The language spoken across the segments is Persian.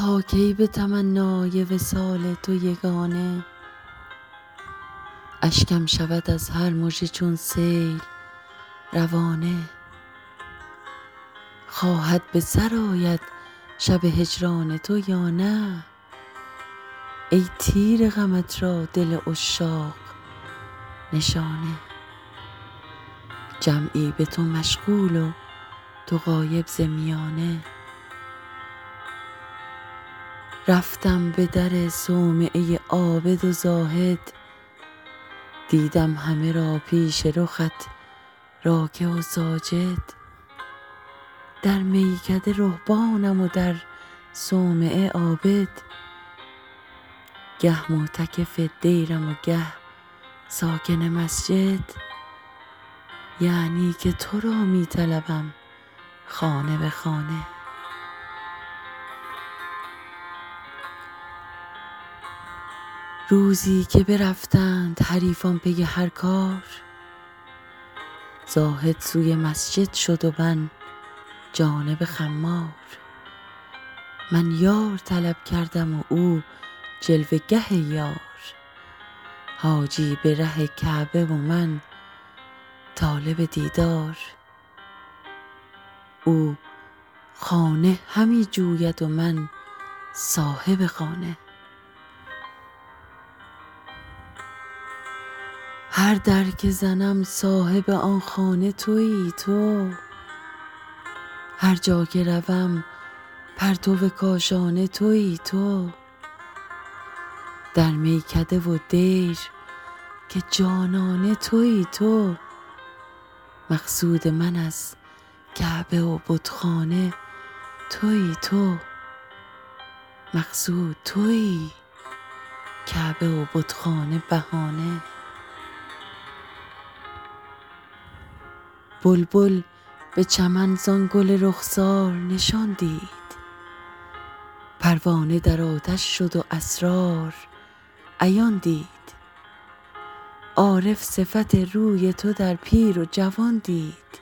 تا کی به تمنای وصال تو یگانه، اشکم شود از هر مژه چون سیل روانه. خواهد به سر آید شب هجران تو یا نه، ای تیر غمت را دل عشاق نشانه. جمعی به تو مشغول و تو غایب ز میانه، رفتم به در صومعه عابد و زاهد، دیدم همه را پیش رخت راکع و ساجد. در میکده رهبانم و در صومعه عابد، گه معتکف دیرم و گه ساکن مسجد. یعنی که تو را می طلبم خانه به خانه. روزی که برفتند حریفان پی هر کار، زاهد سوی مسجد شد و من جانب خمار. من یار طلب کردم و او جلوه گه یار، حاجی به ره کعبه و من طالب دیدار. او خانه همی جوید و من صاحب خانه. هر در که زنم صاحب آن خانه تویی تو، هر جا که روم پرتو کاشانه تویی تو. در میکده و دیر که جانانه تویی تو، مقصود من از کعبه و بتخانه تویی تو. مقصود تویی، کعبه و بتخانه بهانه. بلبل به چمن زان گل رخسار نشان دید، پروانه در آتش شد و اسرار عیان دید. عارف صفت روی تو در پیر و جوان دید،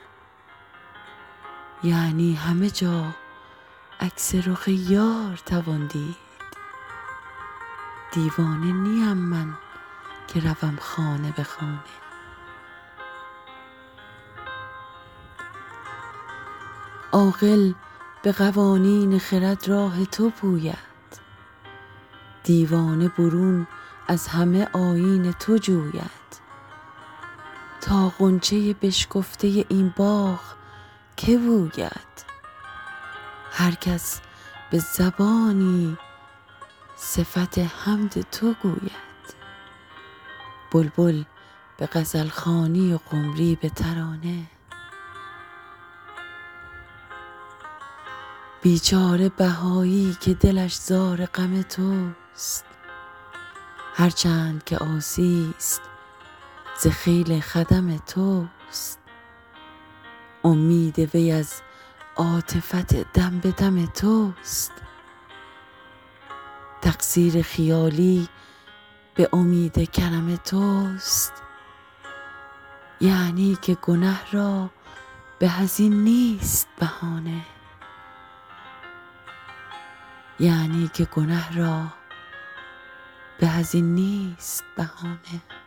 یعنی همه جا عکس رخ یار توان دید. دیوانه نیم من که روم خانه به خانه. عاقل به قوانین خرد راه تو پوید، دیوانه برون از همه آیین تو جوید. تا غنچه بشکفته این باغ که بوید، هر کس به زبانی صفت حمد تو گوید. بلبل به غزلخوانی و قمری به ترانه. بیچاره بهایی که دلش زار غم توست، هرچند که عاصی است ز خیل خدم توست. امید وی از عاطفت دم به دم توست، تقصیر خیالی به امید کرم توست. یعنی که گنه را به از این نیست بهانه. یعنی که گنه را به از این نیست بهانه.